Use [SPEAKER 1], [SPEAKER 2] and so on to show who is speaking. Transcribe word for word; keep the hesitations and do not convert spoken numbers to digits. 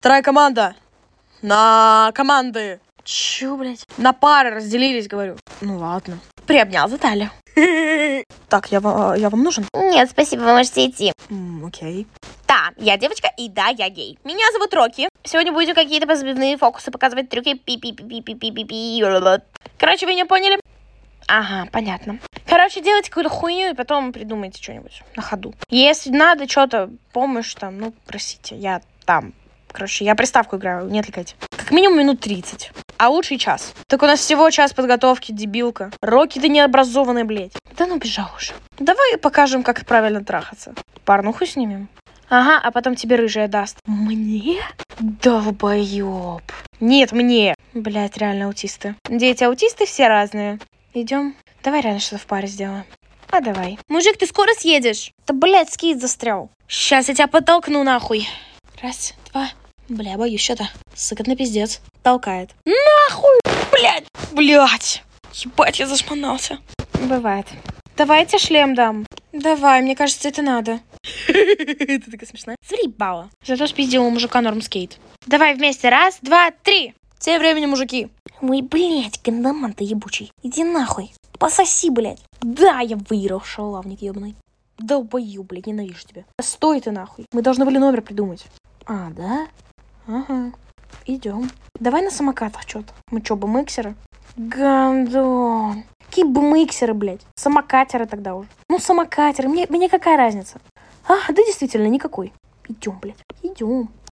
[SPEAKER 1] Вторая команда. На команды. Чё, блядь? На пары разделились, говорю. Ну ладно. Приобнял за талию. Так, я, ва- я вам нужен?
[SPEAKER 2] Нет, спасибо, вы можете идти.
[SPEAKER 1] М, окей.
[SPEAKER 2] Да, я девочка, и да, я гей. Меня зовут Рокки. Сегодня будете какие-то позывные фокусы показывать, трюки. Пи-пи-пи-пи-пи-пи-пи. Короче, вы не поняли? Ага, понятно. Короче, делайте какую-то хуйню, и потом придумайте что-нибудь на ходу. Если надо что-то, помощь там, ну, просите, я там. Короче, я приставку играю, не отвлекайте. Как минимум минут тридцать. А лучше и час. Так у нас всего час подготовки, дебилка. Рокки, ты необразованный, блядь. Да ну, бежал уже. Давай покажем, как правильно трахаться. Порнуху снимем. Ага, а потом тебе рыжая даст. Мне? Долбоёб. Нет, мне. Блядь, реально аутисты. Дети аутисты все разные. Идем. Давай реально что-то в паре сделаем. А давай. Мужик, ты скоро съедешь? Да, блядь, скид застрял. Сейчас я тебя подтолкну нахуй. Раз, два. Бля, боюсь что-то. Сыкотный пиздец. Толкает. Нахуй, блядь. Блядь. Ебать, я зашмонался. Бывает. Давай я тебе шлем дам. Давай, мне кажется, это надо. Ты такая смешная. Заебала. Зато спиздила у мужика норм скейт. Давай вместе. Раз, два, три. Тем временем, мужики. Ой, блядь, гандаман ты ебучий. Иди нахуй. Пососи, блядь. Да, я выиграл, шалавник ебаный. Долбоёб, блядь, ненавижу тебя. Стой ты нахуй. Мы должны были номер придумать. А, да? Ага. Идем. Давай на самокатах что-то. Мы что, бумыксеры? Гандон. Какие бумыксеры, блядь? Самокатеры тогда уже. Ну, самокатеры. Мне, мне какая разница? А, да действительно, никакой. Идем, блядь. Идем.